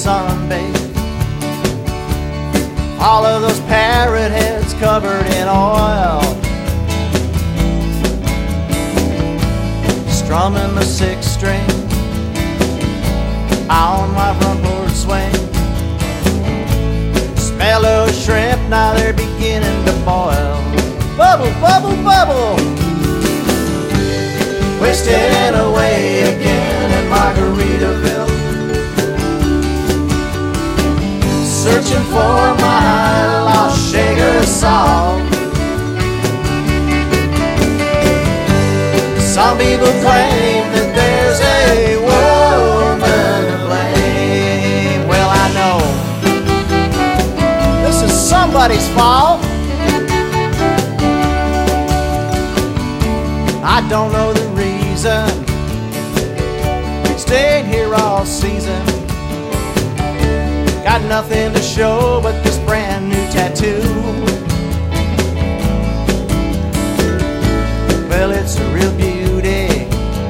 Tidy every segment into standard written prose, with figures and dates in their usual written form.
sunbathe. All of those parrot heads covered in oil, strumming the sixth string on my front porch swing. Smell those shrimp, now they're beginning to boil. Bubble, bubble, bubble. Wasting away again in Margaritaville, searching for my lost sugar salt. Some people claim that there's a woman to blame. Well, I know this is somebody's fault. I don't know the reason, stayed here all season. Got nothing to show but this brand new tattoo. Well, it's a real beauty,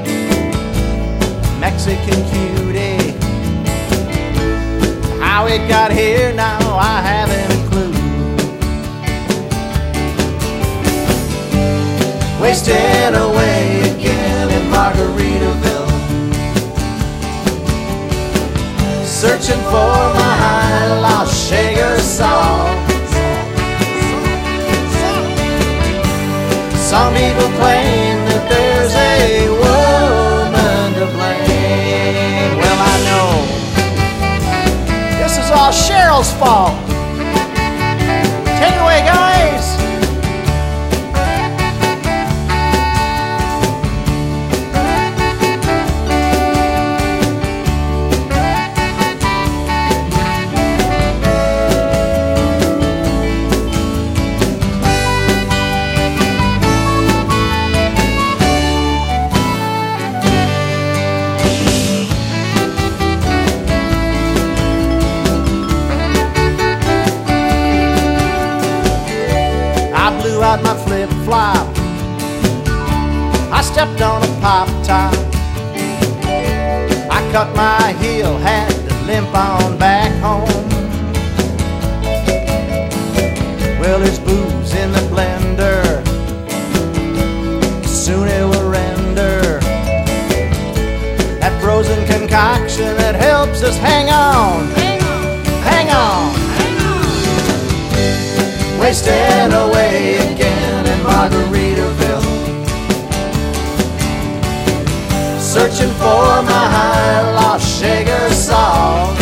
Mexican cutie. How it got here now, I haven't a clue. Wasting away again in Margaritaville, searching for my lost sugar salt. Some people claim that there's a woman to blame. Well, I know this is all Cheryl's fault. Take it away, guys. Out my flip-flop, I stepped on a pop-top. I cut my heel, had to limp on back home. Well, there's booze in the blender, soon it will render that frozen concoction that helps us hang on, hang on. Wasting away again in Margaritaville, searching for my lost sugar salt.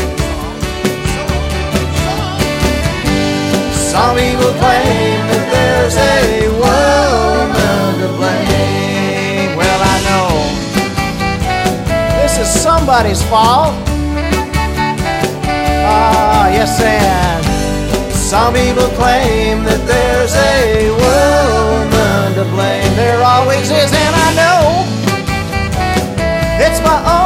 Some people claim that there's a woman to blame. Well, I know this is somebody's fault. Ah, yes, and some people claim that there's a woman to blame. There always is, and I know it's my own